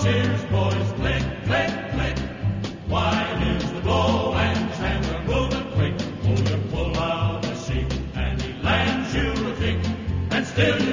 cheers, boys, click, click, click. Wide is the blow and his hands are moving quick. Oh, you pull out the seat and he lands you a kick, and still you